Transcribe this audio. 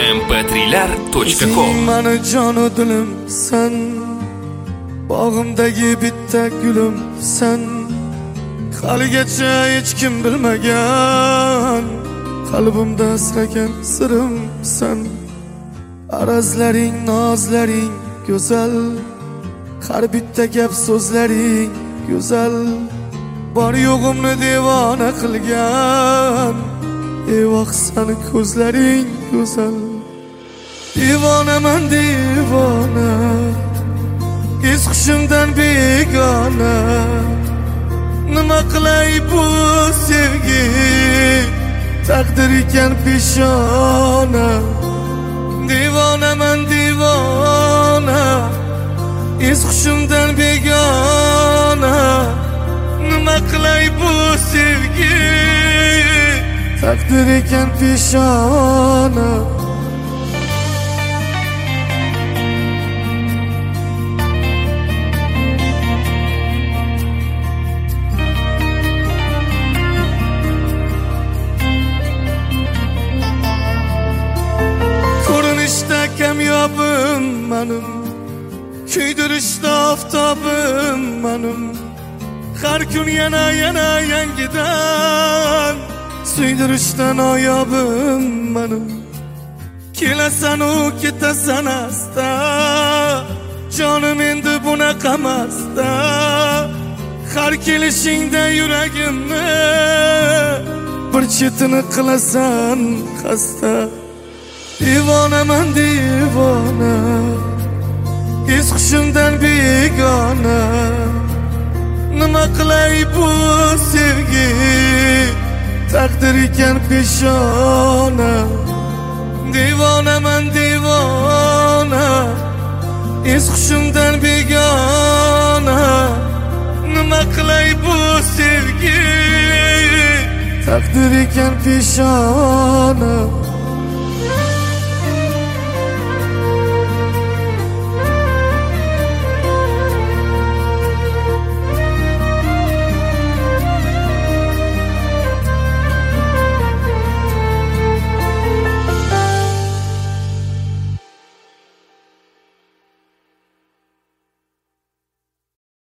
mp3lar.com. Mani jonu dilim sen, bog'imdagi bitta gulim sen. Haligacha hech kim bilmagan qalbimda asragan sirim sen. Arazlaring, nozlaring go'zal, har bitta gap so'zlaring go'zal. Bor yo'g'imni devona qilgan, evoh sani ko'zlaring go'zal. Divonaman divona, his hushimdan begona. Nima qilay bu sevgi, taqdir ekan peshona. Divonaman divona, his hushimdan begona. Nima qilay bu sevgi, taqdir ekan peshona. Ko'rinishda kamyobim menim, kuydirishda oftobim menim. Har kun yana yangidan suydirishda noyobim menim. Kelasan u ketasan asta, jonim endi bunaqamasda. Har kelishingda yuragimni bir chetini qilasan xasta. Divonaman divona, his hushimdan begona. Nima qilay bu sevgi, taqdir ekan peshona. Divonaman divona, his hushimdan begona. Nima qilay bu sevgi, taqdir ekan peshona.